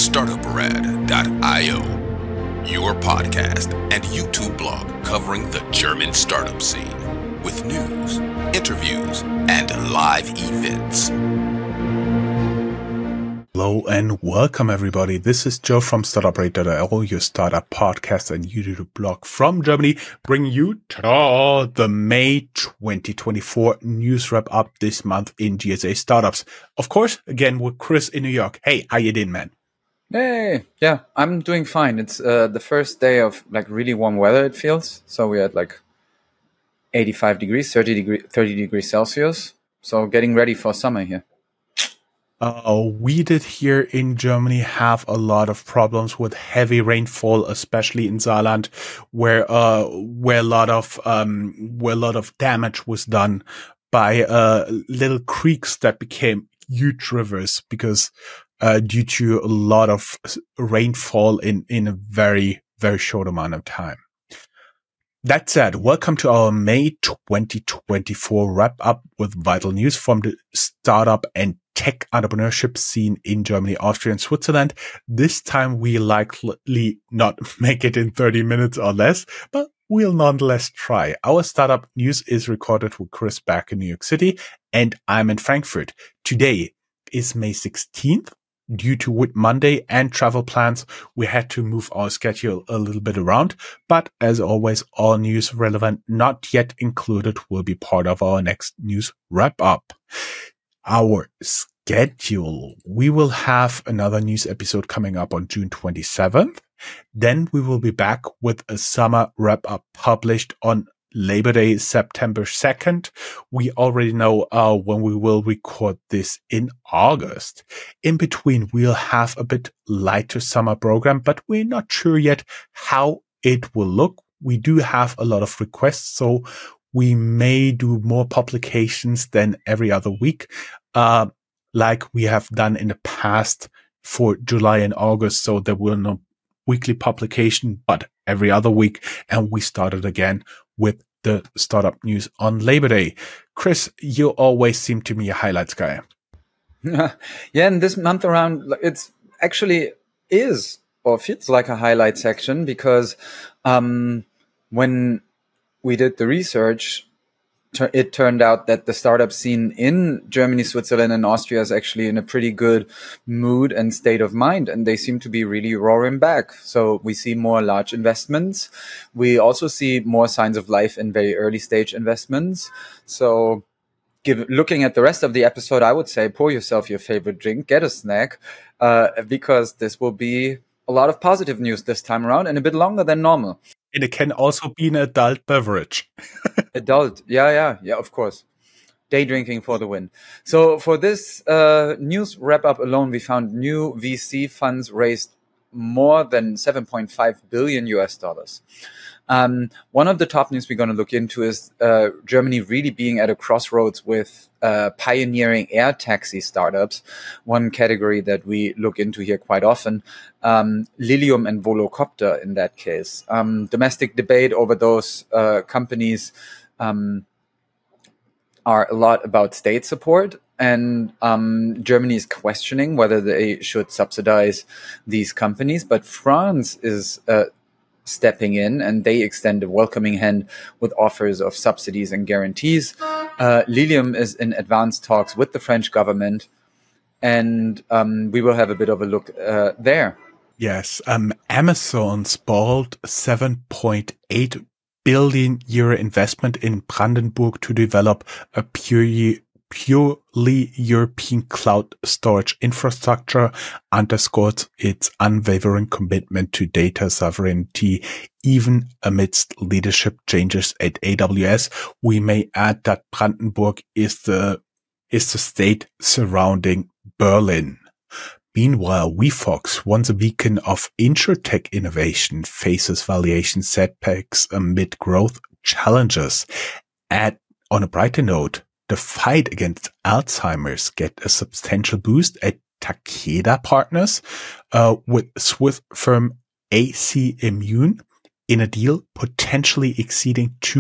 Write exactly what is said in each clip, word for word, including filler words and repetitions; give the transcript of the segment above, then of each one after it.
startup rad dot io, your podcast and YouTube blog covering the German startup scene with news, interviews, and live events. Hello and welcome everybody. This is Joe from startup rad dot io, your startup podcast and YouTube blog from Germany, bringing you ta-da, the May twenty twenty-four news wrap up this month in G S A startups. Of course, again with Chris in New York. Hey, how you doing, man? Hey, yeah, I'm doing fine. It's uh, the first day of like really warm weather, it feels. So we had like eighty-five degrees, thirty degree, thirty degrees Celsius. So getting ready for summer here. Uh, we did here in Germany have a lot of problems with heavy rainfall, especially in Saarland, where, uh, where a lot of, um, where a lot of damage was done by, uh, little creeks that became huge rivers because, uh, due to a lot of rainfall in, in a very, very short amount of time. That said, welcome to our May twenty twenty-four wrap up with vital news from the startup and tech entrepreneurship scene in Germany, Austria, and Switzerland. This time we likely not make it in thirty minutes or less, but we'll nonetheless try. Our startup news is recorded with Chris back in New York City, and I'm in Frankfurt. Today is May sixteenth. Due to Whit Monday and travel plans, we had to move our schedule a little bit around. But as always, all news relevant not yet included will be part of our next news wrap up. Our schedule. We will have another news episode coming up on June twenty-seventh. Then we will be back with a summer wrap up published on Labor Day, September second. We already know uh, when we will record this in August. In between, we'll have a bit lighter summer program, but we're not sure yet how it will look. We do have a lot of requests, so we may do more publications than every other week, uh, like we have done in the past for July and August. So there will no weekly publication, but every other week. And we started again with the startup news on Labor Day. Chris, you always seem to be a highlights guy. Yeah, and this month around, it's actually is or feels like a highlight section because um, when we did the research, it turned out that the startup scene in Germany, Switzerland, and Austria is actually in a pretty good mood and state of mind, and they seem to be really roaring back. So we see more large investments. We also see more signs of life in very early stage investments. So give, looking at the rest of the episode, I would say pour yourself your favorite drink, get a snack, uh, because this will be a lot of positive news this time around and a bit longer than normal. And it can also be an adult beverage. Adult. Yeah, yeah, yeah, of course. Day drinking for the win. So for this uh, news wrap up alone, we found new V C funds raised more than seven point five billion U S dollars. Um, one of the top news we're going to look into is uh, Germany really being at a crossroads with uh, pioneering air taxi startups. One category that we look into here quite often, um, Lilium and Volocopter in that case. Um, domestic debate over those uh, companies um, are a lot about state support. And um, Germany is questioning whether they should subsidize these companies. But France is uh, stepping in, and they extend a welcoming hand with offers of subsidies and guarantees. Uh, Lilium is in advanced talks with the French government, and um, we will have a bit of a look uh, there. Yes, um, Amazon's bold seven point eight billion euro investment in Brandenburg to develop a purely purely European cloud storage infrastructure underscores its unwavering commitment to data sovereignty, even amidst leadership changes at A W S. We may add that Brandenburg is the, is the state surrounding Berlin. Meanwhile, WeFox, once a beacon of insurtech innovation, faces valuation setbacks amid growth challenges. At, on a brighter note, the fight against Alzheimer's get a substantial boost at Takeda Partners, uh, with Swiss firm A C Immune in a deal potentially exceeding two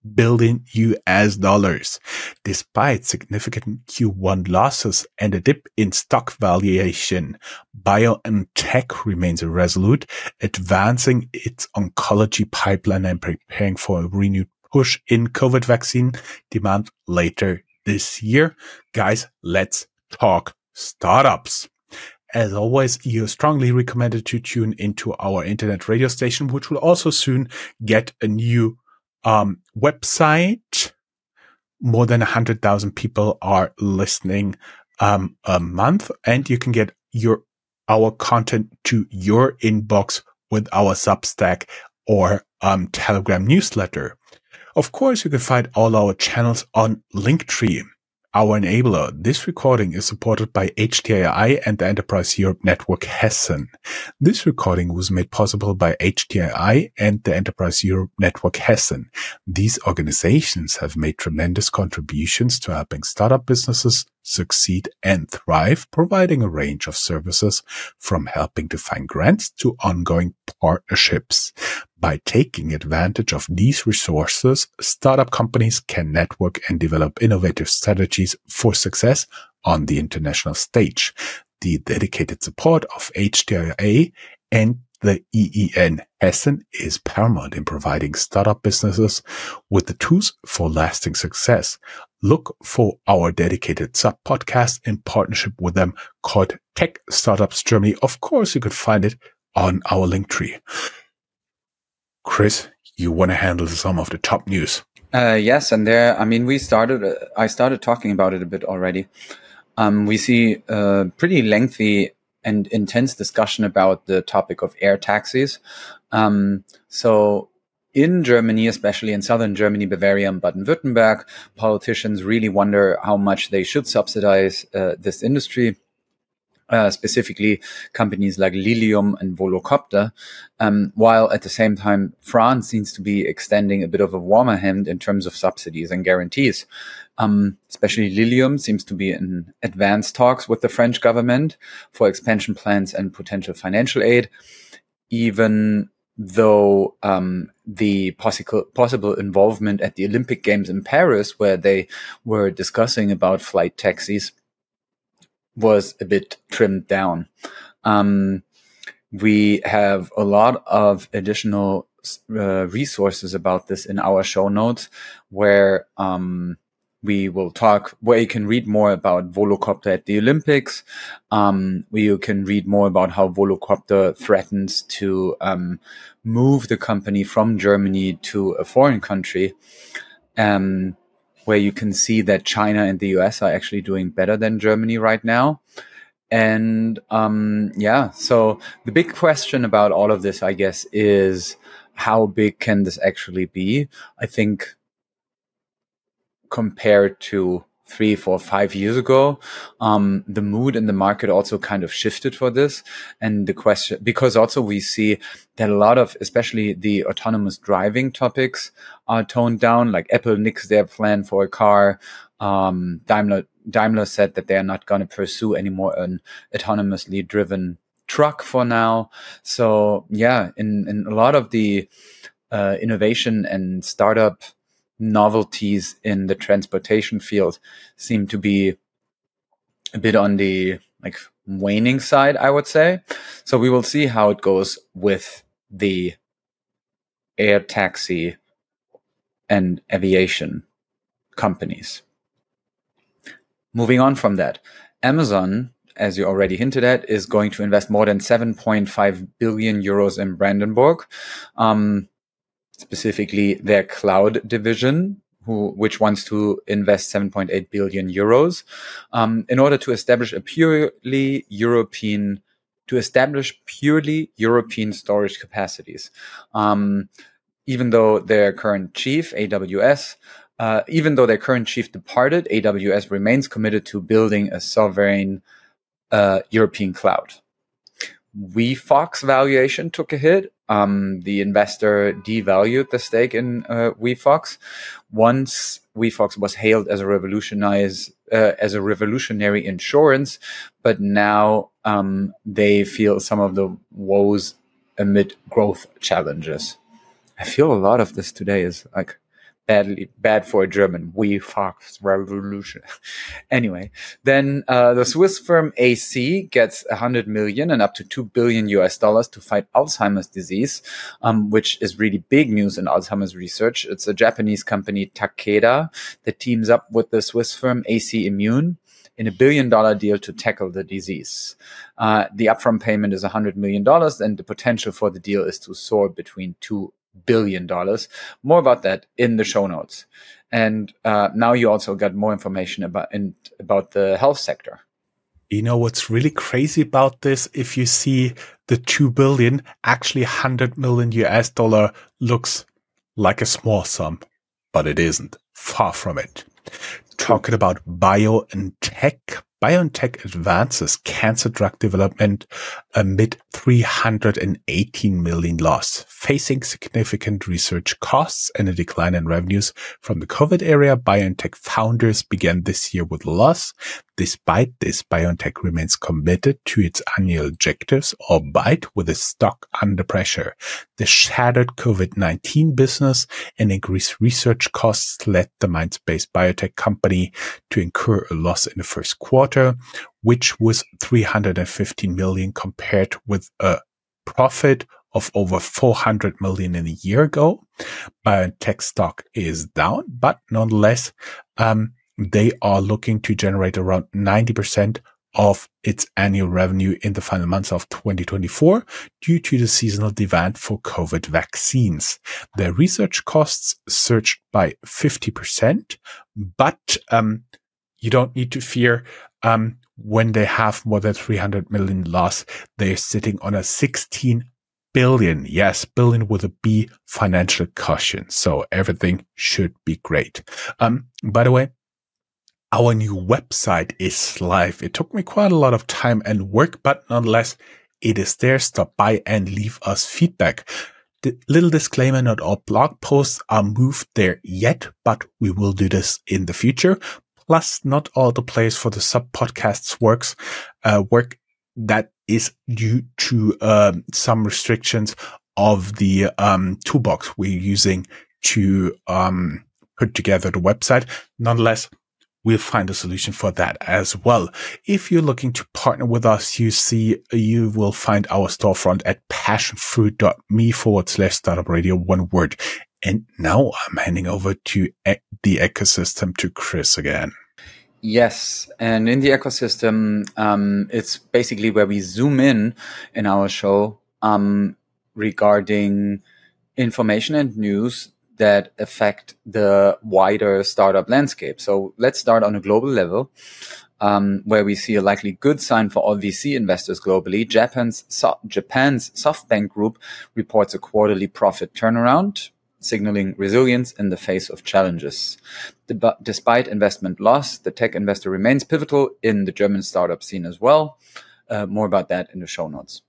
billion U S dollars. Despite significant Q one losses and a dip in stock valuation, BioNTech remains resolute, advancing its oncology pipeline and preparing for a renewed push in COVID vaccine demand later this year. Guys, let's talk startups. As always, you're strongly recommended to tune into our internet radio station, which will also soon get a new um, website. More than one hundred thousand people are listening um, a month, and you can get your our content to your inbox with our Substack or um, Telegram newsletter. Of course, you can find all our channels on Linktree. Our enabler. This recording is supported by H T I I and the Enterprise Europe Network Hessen. This recording was made possible by H T I I and the Enterprise Europe Network Hessen. These organizations have made tremendous contributions to helping startup businesses succeed and thrive, providing a range of services from helping to find grants to ongoing partnerships. By taking advantage of these resources, startup companies can network and develop innovative strategies for success on the international stage. The dedicated support of H T I I and the E E N Hessen is paramount in providing startup businesses with the tools for lasting success. Look for our dedicated sub-podcast in partnership with them called Tech Startups Germany. Of course, you could find it on our Linktree. Chris, you want to handle some of the top news? Uh, yes, and there, I mean, we started, uh, I started talking about it a bit already. Um, we see a pretty lengthy and intense discussion about the topic of air taxis. Um, so in Germany, especially in southern Germany, Bavaria and Baden-Württemberg, politicians really wonder how much they should subsidize uh, this industry. Uh, specifically companies like Lilium and Volocopter, um, while at the same time, France seems to be extending a bit of a warmer hand in terms of subsidies and guarantees. Um, especially Lilium seems to be in advanced talks with the French government for expansion plans and potential financial aid, even though um, the possible possible involvement at the Olympic Games in Paris, where they were discussing about flight taxis, was a bit trimmed down. Um, we have a lot of additional uh, resources about this in our show notes, where um, we will talk, where you can read more about Volocopter at the Olympics, um, where you can read more about how Volocopter threatens to um, move the company from Germany to a foreign country. Um, where you can see that China and the U S are actually doing better than Germany right now. And um, yeah, so the big question about all of this, I guess, is how big can this actually be? I think compared to three, four, five years ago, um, the mood in the market also kind of shifted for this. And the question, because also we see that a lot of, especially the autonomous driving topics are toned down, like Apple nixed their plan for a car. Um, Daimler, Daimler said that they're not going to pursue anymore an autonomously driven truck for now. So yeah, in, in a lot of the uh, innovation and startup novelties in the transportation field seem to be a bit on the like waning side, I would say. So we will see how it goes with the air taxi and aviation companies. Moving on from that, Amazon, as you already hinted at, is going to invest more than seven point five billion euros in Brandenburg. Um, specifically their cloud division, who, which wants to invest seven point eight billion euros, um, in order to establish a purely European, to establish purely European storage capacities. Um, even though their current chief, A W S, uh, even though their current chief departed, A W S remains committed to building a sovereign uh, European cloud. WeFox valuation took a hit. Um, the investor devalued the stake in uh, WeFox. Once WeFox was hailed as a revolutionize uh, as a revolutionary insurance, but now um, they feel some of the woes amid growth challenges. I feel a lot of this today is like badly bad for a German. We Fox Revolution. Anyway, then uh, the Swiss firm A C gets one hundred million and up to two billion U S dollars to fight Alzheimer's disease, um, which is really big news in Alzheimer's research. It's a Japanese company, Takeda, that teams up with the Swiss firm A C Immune in a billion dollar deal to tackle the disease. Uh, the upfront payment is one hundred million dollars, and the potential for the deal is to soar between two billion dollars. More about that in the show notes. And uh, now you also got more information about in, about the health sector. You know what's really crazy about this? If you see the two billion, actually one hundred million U S dollar looks like a small sum, but it isn't. Far from it. Talking about BioNTech. BioNTech advances cancer drug development amid three hundred eighteen million loss, facing significant research costs and a decline in revenues from the COVID era. BioNTech founders began this year with loss. Despite this, BioNTech remains committed to its annual objectives, albeit with its stock under pressure. The shattered COVID nineteen business and increased research costs led the Mainz-based biotech company to incur a loss in the first quarter, which was three hundred fifteen million compared with a profit of over four hundred million in a year ago. BioNTech stock is down, but nonetheless, um, they are looking to generate around ninety percent of its annual revenue in the final months of twenty twenty-four due to the seasonal demand for COVID vaccines. Their research costs surged by fifty percent, but um, you don't need to fear um, when they have more than three hundred million loss. They're sitting on a sixteen billion, yes, billion with a B financial cushion. So everything should be great. Um, by the way, our new website is live. It took me quite a lot of time and work, but nonetheless, it is there. Stop by and leave us feedback. The little disclaimer, not all blog posts are moved there yet, but we will do this in the future. Plus, not all the place for the sub podcasts works, uh, work that is due to, um, some restrictions of the, um, toolbox we're using to, um, put together the website. Nonetheless, we'll find a solution for that as well. If you're looking to partner with us, you see, you will find our storefront at passionfruit.me forward slash startup radio, one word. And now I'm handing over to e- the ecosystem to Chris again. Yes, and in the ecosystem, um, it's basically where we zoom in in our show um, regarding information and news that affect the wider startup landscape. So let's start on a global level, um, where we see a likely good sign for all V C investors globally. Japan's, so- Japan's SoftBank Group reports a quarterly profit turnaround, signaling resilience in the face of challenges. De- despite investment loss, the tech investor remains pivotal in the German startup scene as well. Uh, more about that in the show notes.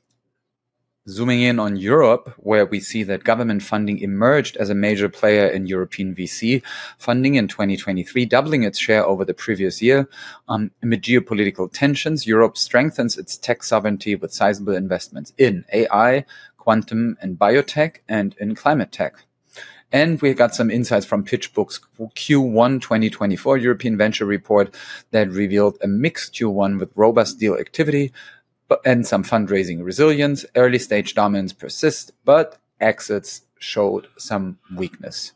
Zooming in on Europe, where we see that government funding emerged as a major player in European V C funding in twenty twenty-three, doubling its share over the previous year. Um, amid geopolitical tensions, Europe strengthens its tech sovereignty with sizable investments in A I, quantum and biotech, and in climate tech. And we got some insights from PitchBook's Q one twenty twenty-four European Venture Report that revealed a mixed Q one with robust deal activity, and some fundraising resilience. Early stage dominance persists, but exits showed some weakness.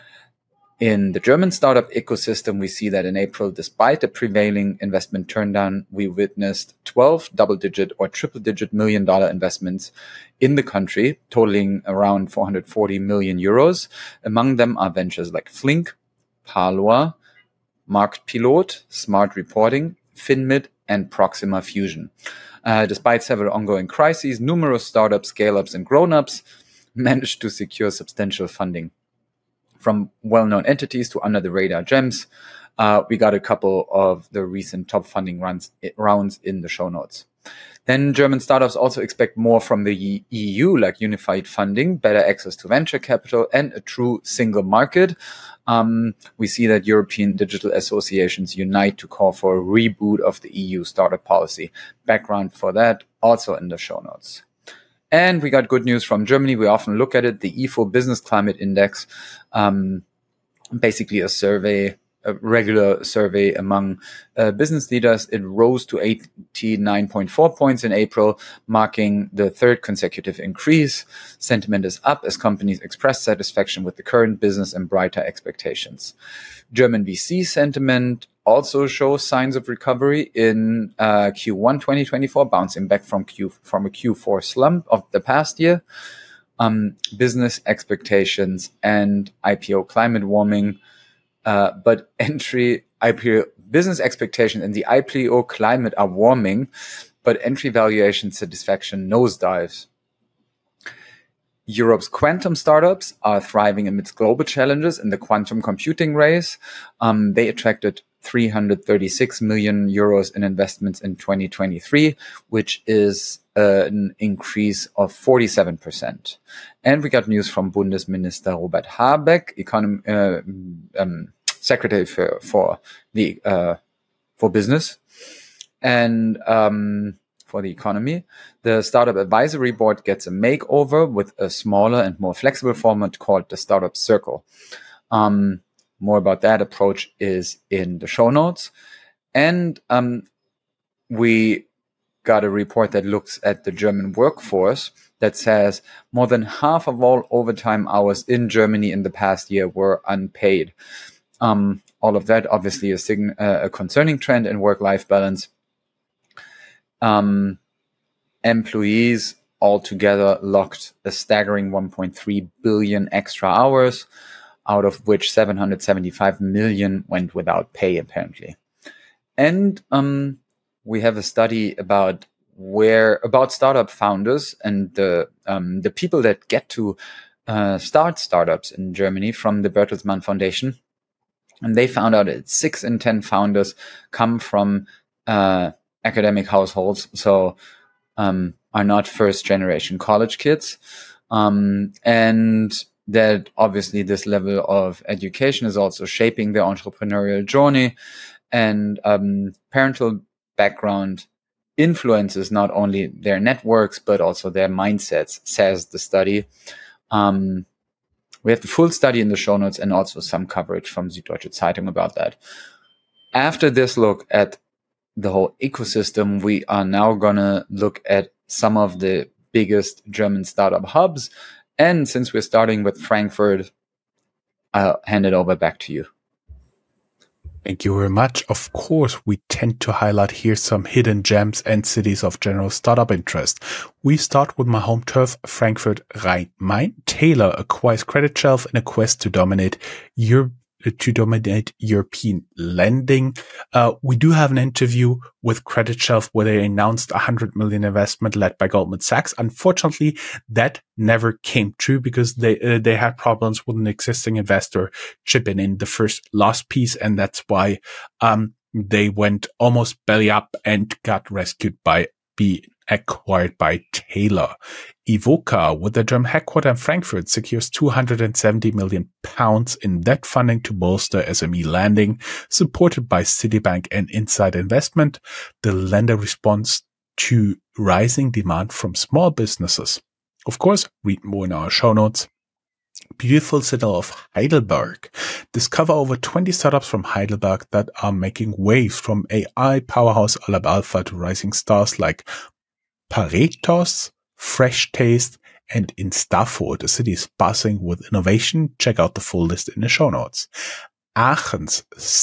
In the German startup ecosystem, we see that in April, despite the prevailing investment turndown, we witnessed twelve double-digit or triple-digit million-dollar investments in the country, totaling around four hundred forty million euros. Among them are ventures like Flink, Parloa, Marktpilot, Smart Reporting, Finmid, and Proxima Fusion. Uh, despite several ongoing crises, numerous startups, scale-ups, and grown-ups managed to secure substantial funding. From well-known entities to under-the-radar gems, uh, we got a couple of the recent top funding runs, rounds in the show notes. Then German startups also expect more from the E U, like unified funding, better access to venture capital, and a true single market. Um, we see that European digital associations unite to call for a reboot of the E U startup policy. Background for that also in the show notes. And we got good news from Germany. We often look at it, the I F O Business Climate Index. Um, basically a survey, a regular survey among uh, business leaders. It rose to eighty-nine point four points in April, marking the third consecutive increase. Sentiment is up as companies express satisfaction with the current business and brighter expectations. German V C sentiment also shows signs of recovery in uh, Q one twenty twenty-four, bouncing back from Q from a Q four slump of the past year. Um, business expectations and I P O climate warming, uh, but entry I P O business expectations and the I P O climate are warming, but entry valuation satisfaction nosedives. Europe's quantum startups are thriving amidst global challenges in the quantum computing race. Um, they attracted three hundred thirty-six million euros in investments in twenty twenty-three, which is uh, an increase of forty-seven percent. And we got news from Bundesminister Robert Habeck, econom- uh, um, Secretary for, for the uh, for business and um, for the economy. The Startup Advisory Board gets a makeover with a smaller and more flexible format called the Startup Circle. Um, more about that approach is in the show notes. And um, we got a report that looks at the German workforce that says more than half of all overtime hours in Germany in the past year were unpaid. Um, all of that obviously is sign- uh, a concerning trend in work-life balance. Um, employees altogether logged a staggering one point three billion extra hours, out of which seven hundred seventy-five million went without pay, apparently. And um, we have a study about where about startup founders and the um, the people that get to uh, start startups in Germany from the Bertelsmann Foundation. And they found out that six in ten founders come from uh, academic households, so um, are not first generation college kids. Um, and that obviously this level of education is also shaping their entrepreneurial journey, and um, parental background influences not only their networks, but also their mindsets, says the study. Um, we have the full study in the show notes and also some coverage from Süddeutsche Zeitung about that. After this look at the whole ecosystem, we are now going to look at some of the biggest German startup hubs. And since we're starting with Frankfurt, I'll hand it over back to you. Thank you very much. Of course, we tend to highlight here some hidden gems and cities of general startup interest. We start with my home turf, Frankfurt Rhein-Main. Taylor acquires Credit Shelf in a quest to dominate Europe. to dominate European lending. Uh, we do have an interview with Credit Shelf where they announced a one hundred million investment led by Goldman Sachs. Unfortunately, that never came true because they uh, they had problems with an existing investor chipping in the first last piece, and that's why um they went almost belly up and got rescued by being acquired by Taylor. Evoca, with their German headquarters in Frankfurt, secures two hundred seventy million pounds in debt funding to bolster S M E lending, supported by Citibank and Inside Investment. The lender responds to rising demand from small businesses. Of course, read more in our show notes. Beautiful city of Heidelberg. Discover over twenty startups from Heidelberg that are making waves, from A I powerhouse Aleph Alpha to rising stars like Paretos, Fresh Taste, and Instafo. The city is buzzing with innovation. Check out the full list in the show notes. Aachen's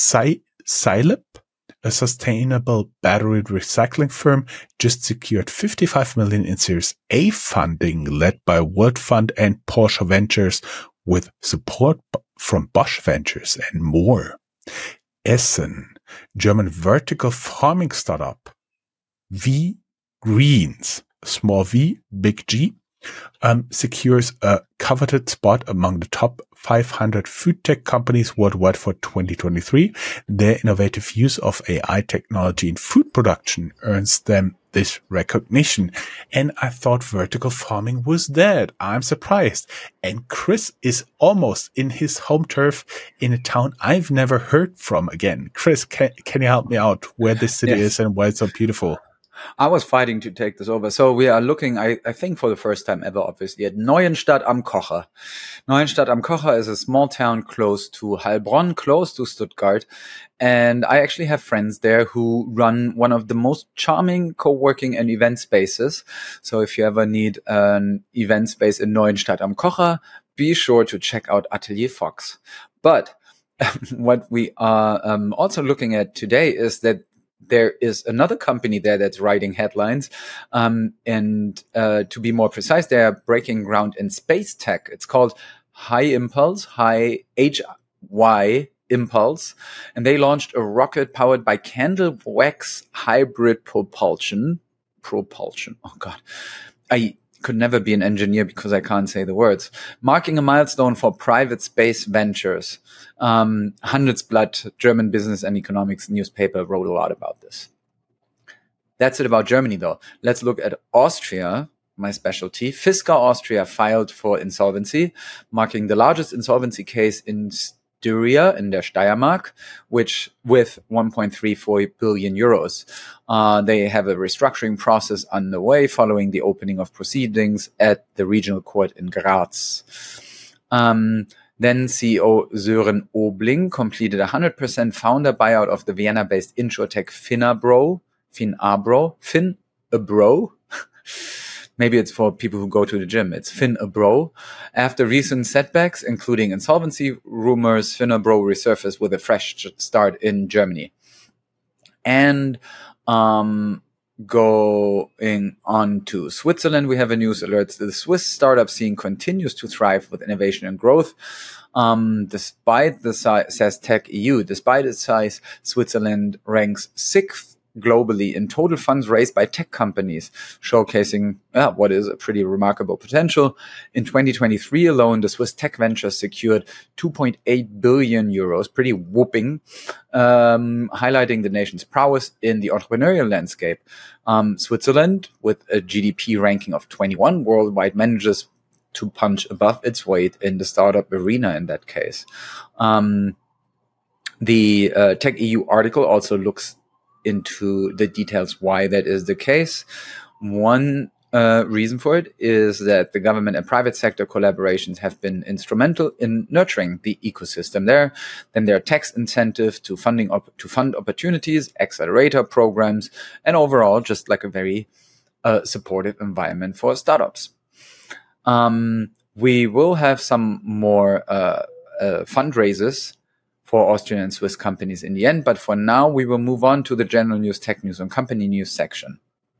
Scilab, a sustainable battery recycling firm, just secured fifty-five million in Series A funding led by World Fund and Porsche Ventures, with support from Bosch Ventures and more. Essen, German vertical farming startup V Greens, small v, big G, um, secures a coveted spot among the top five hundred food tech companies worldwide for twenty twenty-three. Their innovative use of A I technology in food production earns them this recognition. And I thought vertical farming was dead. I'm surprised. And Chris is almost in his home turf in a town I've never heard from again. Chris, can, can you help me out where this city yes. is and why it's so beautiful? I was fighting to take this over. So we are looking, I, I think for the first time ever, obviously, at Neuenstadt am Kocher. Neuenstadt am Kocher is a small town close to Heilbronn, close to Stuttgart. And I actually have friends there who run one of the most charming co-working and event spaces. So if you ever need an event space in Neuenstadt am Kocher, be sure to check out Atelier Fox. But what we are um, also looking at today is that there is another company there that's writing headlines. Um, and uh, to be more precise, they are breaking ground in space tech. It's called HyImpulse, High H Y Impulse. And they launched a rocket powered by candle wax hybrid propulsion. Propulsion. Oh, God. I could never be an engineer because I can't say the words. Marking a milestone for private space ventures. Um, Handelsblatt, German business and economics newspaper, wrote a lot about this. That's it about Germany, though. Let's look at Austria, my specialty. Fisker Austria filed for insolvency, marking the largest insolvency case in Styria, in der Steiermark, which with one point three four billion euros. Uh, they have a restructuring process underway following the opening of proceedings at the regional court in Graz. Um, Then C E O Sören Obling completed a one hundred percent founder buyout of the Vienna-based insurtech Finabro, Finabro, Finabro. Maybe it's for people who go to the gym. It's Finabro. After recent setbacks, including insolvency rumors, Finabro resurfaced with a fresh start in Germany. And um, going on to Switzerland, we have a news alert. The Swiss startup scene continues to thrive with innovation and growth. Um, despite the size, says Tech E U, despite its size, Switzerland ranks sixth globally in total funds raised by tech companies, showcasing uh, what is a pretty remarkable potential. In twenty twenty-three alone, the Swiss tech venture secured two point eight billion euros, pretty whooping, um, highlighting the nation's prowess in the entrepreneurial landscape. Um, Switzerland, with a G D P ranking of twenty-one worldwide, manages to punch above its weight in the startup arena in that case. Um, the uh, Tech E U article also looks into the details why that is the case. One uh, reason for it is that the government and private sector collaborations have been instrumental in nurturing the ecosystem there. Then there are tax incentives to funding op- to fund opportunities, accelerator programs, and overall just like a very uh, supportive environment for startups. Um, we will have some more uh, uh, fundraisers for Austrian and Swiss companies in the end. But for now, we will move on to the general news, tech news, and company news section.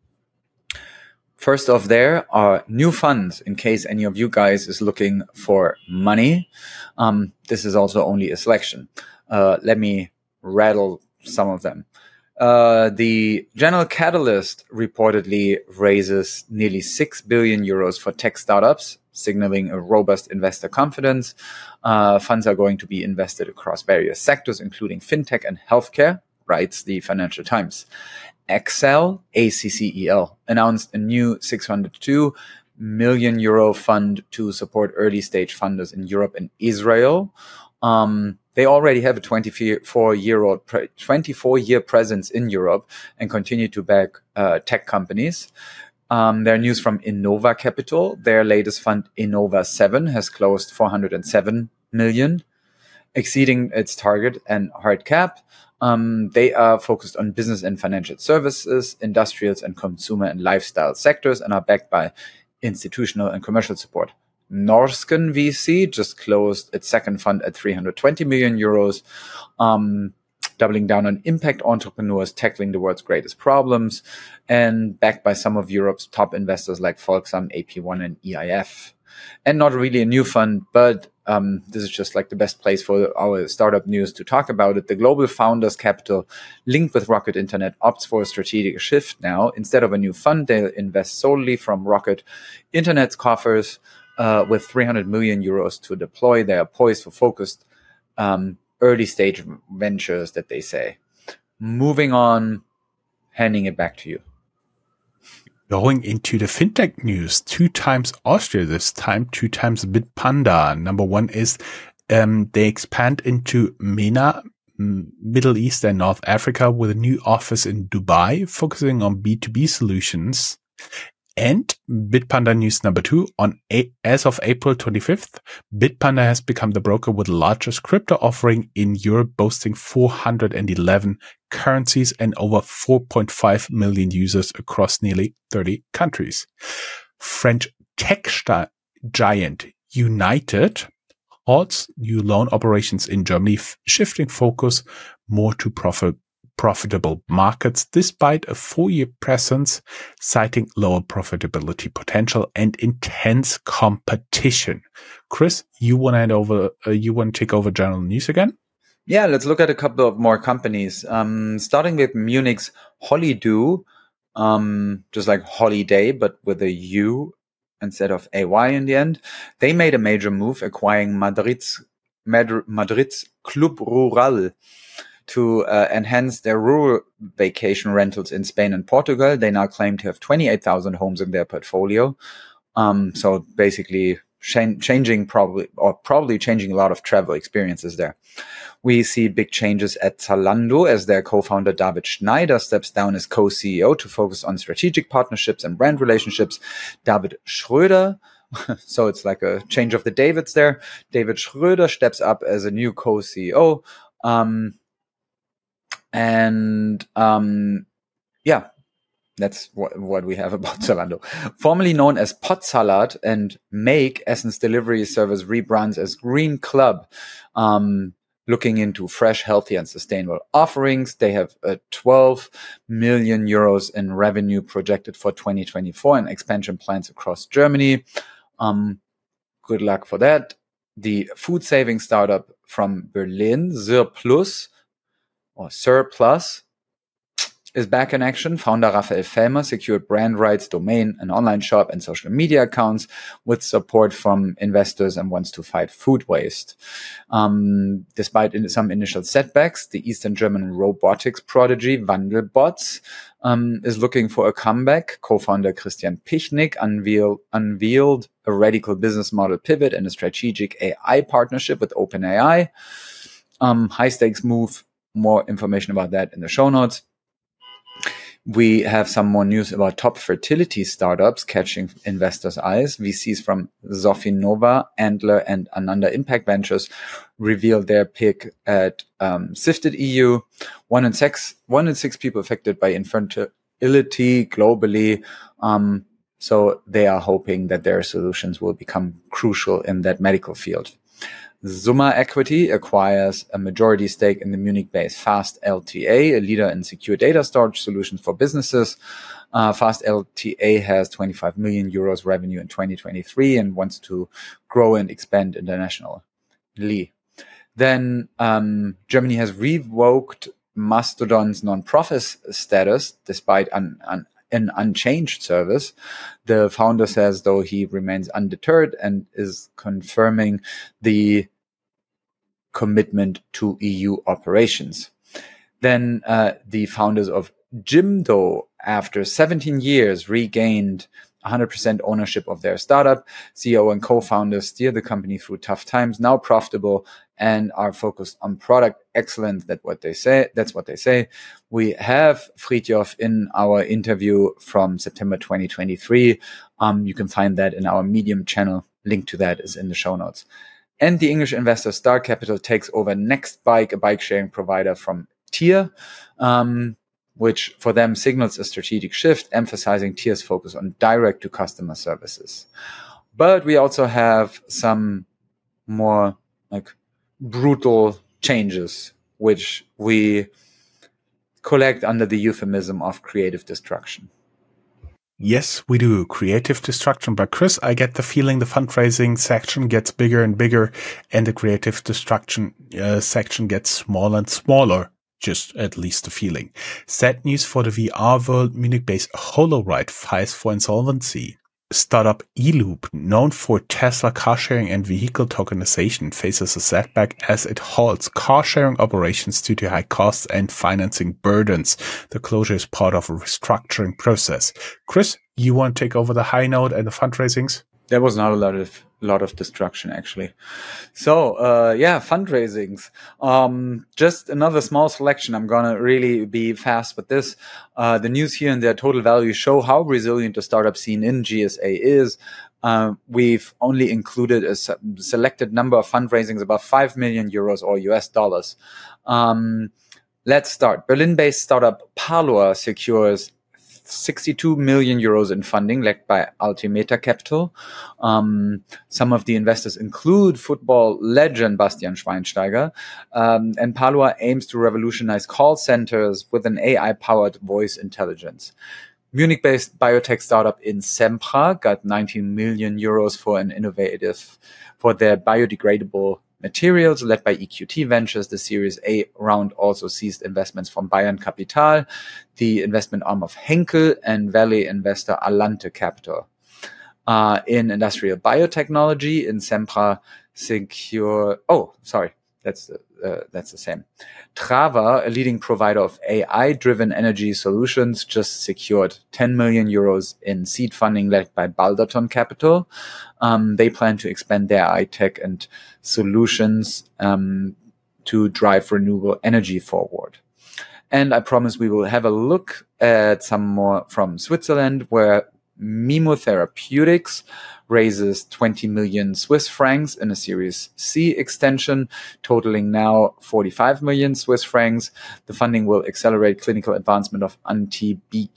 First off, there are new funds in case any of you guys is looking for money. Um, this is also only a selection. Uh, let me rattle some of them. Uh, the General Catalyst reportedly raises nearly six billion euros for tech startups, signaling a robust investor confidence. Uh, funds are going to be invested across various sectors, including fintech and healthcare, writes the Financial Times. Accel, A C C E L, announced a new six hundred two million euro fund to support early stage funders in Europe and Israel. Um, they already have a twenty-four year old, twenty-four year presence in Europe and continue to back uh, tech companies. Um, there are news from Innova Capital. Their latest fund, Innova seven, has closed four hundred seven million, exceeding its target and hard cap. Um, they are focused on business and financial services, industrials and consumer and lifestyle sectors, and are backed by institutional and commercial support. Norsken V C just closed its second fund at three hundred twenty million euros, um, doubling down on impact entrepreneurs tackling the world's greatest problems, and backed by some of Europe's top investors like Folksam, A P one, and E I F. And not really a new fund, but um, this is just like the best place for our startup news to talk about it. The Global Founders Capital, linked with Rocket Internet, opts for a strategic shift now. Instead of a new fund, they'll invest solely from Rocket Internet's coffers uh, with three hundred million euros to deploy. They are poised for focused um, early stage ventures, that they say. Moving on, handing it back to you. Going into the fintech news, two times Austria this time, two times Bitpanda. Number one is um, they expand into MENA, Middle East and North Africa with a new office in Dubai, focusing on B two B solutions. And Bitpanda news number two, on a- as of April twenty-fifth, Bitpanda has become the broker with the largest crypto offering in Europe, boasting four hundred eleven currencies and over four point five million users across nearly thirty countries. French tech st- giant United halts new loan operations in Germany, f- shifting focus more to profit. profitable markets despite a four-year presence, citing lower profitability potential and intense competition. Chris, you want to hand over? Uh, you want to take over general news again? Yeah, let's look at a couple of more companies. Um, starting with Munich's Holidoo, um, just like holiday, but with a U instead of A Y in the end. They made a major move, acquiring Madrid's Madrid's Club Rural to uh, enhance their rural vacation rentals in Spain and Portugal. They now claim to have twenty-eight thousand homes in their portfolio. Um, so basically ch- changing probably, or probably changing a lot of travel experiences there. We see big changes at Zalando as their co-founder David Schneider steps down as co-C E O to focus on strategic partnerships and brand relationships. David Schröder, so it's like a change of the Davids there. David Schröder steps up as a new co-C E O. Um, And um, yeah, that's what, what we have about Zalando. Formerly known as Potsalad and Make, Essence delivery service rebrands as Green Club, um, looking into fresh, healthy, and sustainable offerings. They have uh, twelve million euros in revenue projected for twenty twenty-four and expansion plans across Germany. Um, good luck for that. The food saving startup from Berlin, Surplus, or Surplus, is back in action. Founder Raphael Fellmer secured brand rights, domain, an online shop, and social media accounts with support from investors and wants to fight food waste. Um, despite in some initial setbacks, the Eastern German robotics prodigy Wandelbots um, is looking for a comeback. Co-founder Christian Pichnik unveil, unveiled a radical business model pivot and a strategic A I partnership with OpenAI. Um, high stakes move. More information about that in the show notes. We have some more news about top fertility startups catching investors' eyes. V Cs from Sofinnova, Antler, and Ananda Impact Ventures revealed their pick at um, Sifted E U. One in six, one in six people affected by infertility globally. Um, so they are hoping that their solutions will become crucial in that medical field. Summa Equity acquires a majority stake in the Munich-based Fast L T A, a leader in secure data storage solutions for businesses. Uh, Fast L T A has twenty-five million euros revenue in twenty twenty-three and wants to grow and expand internationally. Then um, Germany has revoked Mastodon's non-profit status despite an, an an unchanged service. The founder says, though, he remains undeterred and is confirming the commitment to E U operations. Then uh, the founders of Jimdo, after seventeen years, regained one hundred percent ownership of their startup. C E O and co-founders steer the company through tough times, now profitable, and are focused on product excellence. That's what they say. That's what they say. We have Fridtjof in our interview from September twenty twenty-three. Um, you can find that in our Medium channel. Link to that is in the show notes. And the English investor Star Capital takes over Nextbike, a bike-sharing provider from Tier, um, which for them signals a strategic shift, emphasizing Tier's focus on direct-to-customer services. But we also have some more like brutal changes, which we collect under the euphemism of creative destruction. Yes, we do. Creative destruction. But Chris, I get the feeling the fundraising section gets bigger and bigger and the creative destruction uh, section gets smaller and smaller. Just at least the feeling. Sad news for the V R world. Munich-based HoloRide files for insolvency. Startup eLoop, known for Tesla car sharing and vehicle tokenization, faces a setback as it halts car sharing operations due to high costs and financing burdens. The closure is part of a restructuring process. Chris, you want to take over the high note and the fundraisings? There was not a lot of a lot of destruction, actually. So, uh, yeah, fundraisings. Um, just another small selection. I'm going to really be fast with this. Uh, the news here and their total value show how resilient the startup scene in G S A is. Uh, we've only included a se- selected number of fundraisings, about five million euros or U S dollars. Um, let's start. Berlin-based startup Palua secures sixty-two million euros in funding, led by Altimeter Capital. Um, some of the investors include football legend Bastian Schweinsteiger. Um, and Palua aims to revolutionize call centers with an A I-powered voice intelligence. Munich-based biotech startup Insempra got nineteen million euros for an innovative, for their biodegradable materials, led by E Q T Ventures. The Series A round also seized investments from Bayern Capital, the investment arm of Henkel, and Valley investor Alante Capital. Uh, in industrial biotechnology, Insempra secure. Oh, sorry, that's the, uh, that's the same. Trava, a leading provider of A I-driven energy solutions, just secured ten million euros in seed funding led by Balderton Capital. Um, they plan to expand their A I tech and solutions um, to drive renewable energy forward. And I promise we will have a look at some more from Switzerland, where Mimo Therapeutics raises twenty million Swiss francs in a Series C extension, totaling now forty-five million Swiss francs. The funding will accelerate clinical advancement of anti-B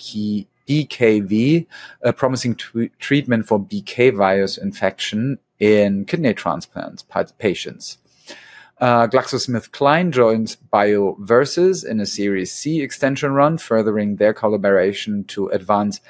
K V, a promising t- treatment for B K virus infection in kidney transplants patients. Uh, GlaxoSmithKline joins BioVersus in a Series C extension run, furthering their collaboration to advance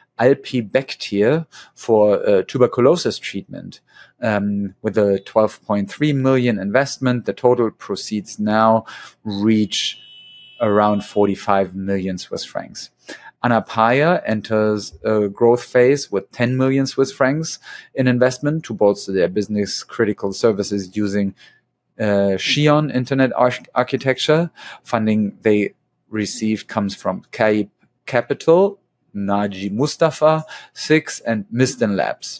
Alpibacter for uh, tuberculosis treatment. Um, with a twelve point three million investment, the total proceeds now reach around forty-five million Swiss francs. Anapaya enters a growth phase with ten million Swiss francs in investment to bolster their business critical services using uh, Xion Internet arch- architecture. Funding they received comes from Cape Capital, Naji Mustafa, Six, and Miston Labs.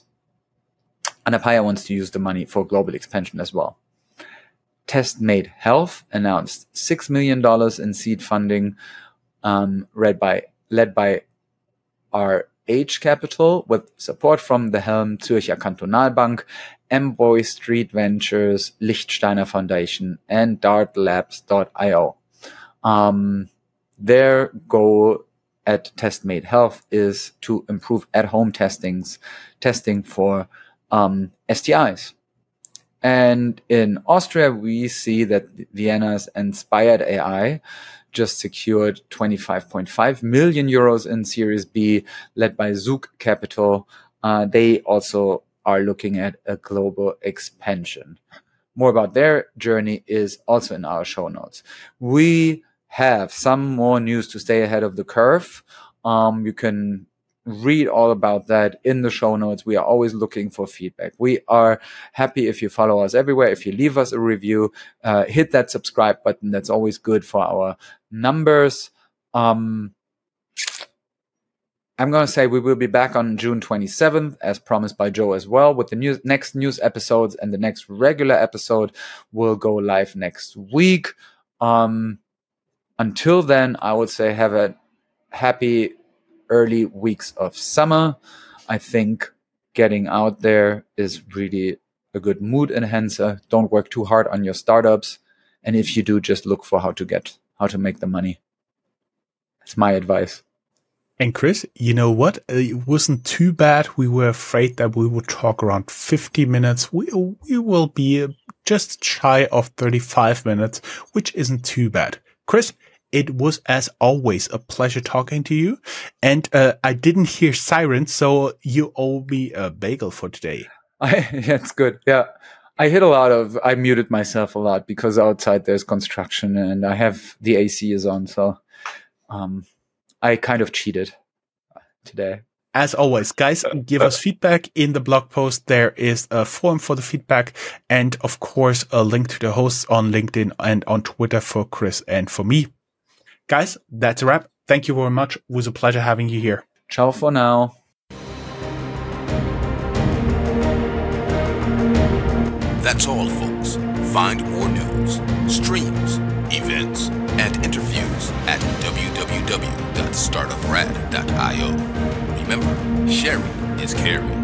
Anapaya wants to use the money for global expansion as well. TestMate Health announced six million dollars in seed funding, um, led by led by R H Capital, with support from the Helm Zürcher Kantonalbank, Amboy Street Ventures, Lichtsteiner Foundation, and Dart Labs dot io. Um, their goal at TestMate Health is to improve at-home testings, testing for um, S T Is. And in Austria, we see that Vienna's Inspired A I just secured twenty-five point five million euros in Series B, led by Zug Capital. Uh, they also are looking at a global expansion. More about their journey is also in our show notes. We have some more news to stay ahead of the curve. Um, you can read all about that in the show notes. We are always looking for feedback. We are happy if you follow us everywhere. If you leave us a review, uh, hit that subscribe button. That's always good for our numbers. Um, I'm going to say we will be back on June twenty-seventh, as promised by Joe as well, with the news, next news episodes, and the next regular episode will go live next week. Um, until then, I would say have a happy early weeks of summer. I think getting out there is really a good mood enhancer. Don't work too hard on your startups. And if you do, just look for how to get, how to make the money. That's my advice. And Chris, you know what? It wasn't too bad. We were afraid that we would talk around fifty minutes. We, we will be just shy of thirty-five minutes, which isn't too bad. Chris, it was, as always, a pleasure talking to you. And uh, I didn't hear sirens, so you owe me a bagel for today. I, that's good. Yeah. I hit a lot of, I muted myself a lot because outside there's construction and I have the A C is on. So um, I kind of cheated today. As always, guys, give us feedback in the blog post. There is a form for the feedback and, of course, a link to the hosts on LinkedIn and on Twitter for Chris and for me. Guys, that's a wrap. Thank you very much. It was a pleasure having you here. Ciao for now. That's all, folks. Find more news, streams, events, and interviews at w w w dot startup rad dot i o. Remember, sharing is caring.